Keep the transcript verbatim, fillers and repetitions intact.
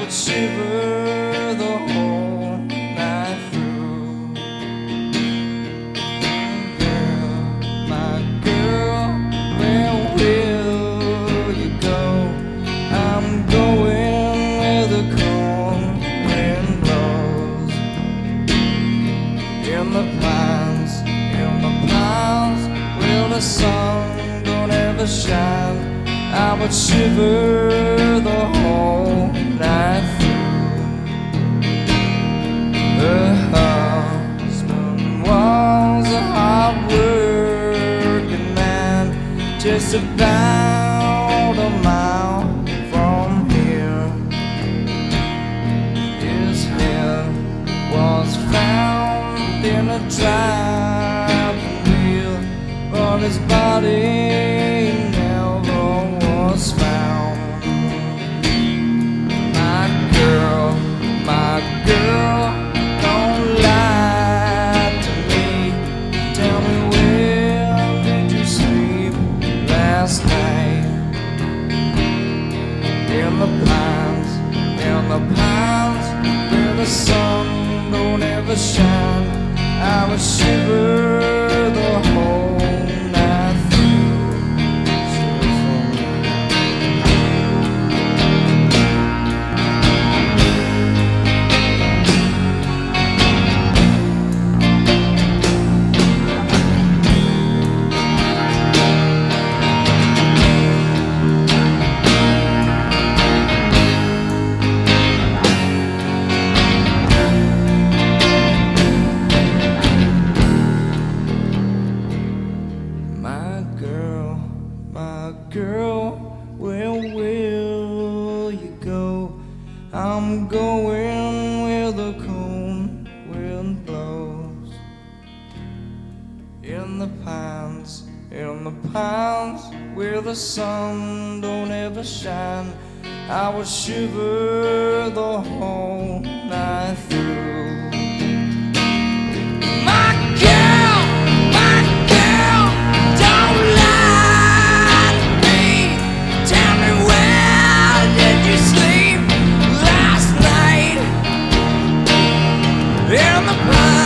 would shiver the whole night through. Girl, my girl, where will you go? I'm going where the cold wind blows. In the pines, in the pines, where the sun don't ever shine, I would shiver the whole night through. Her husband was a hard-working man, just about a mile from here. His head was found in a driving wheel, but his body never was found. My girl, my girl, don't lie to me. Tell me, where did you sleep last night? In the pines, in the pines, where the sun don't ever shine, I would shiver the whole night through. My girl, my girl, where will you go? I'm going where the cold wind blows. In the pines, in the pines, where the sun don't ever shine, I would shiver the whole night through. My girl, my girl, don't lie to me. Tell me, where did you sleep last night? In the pines.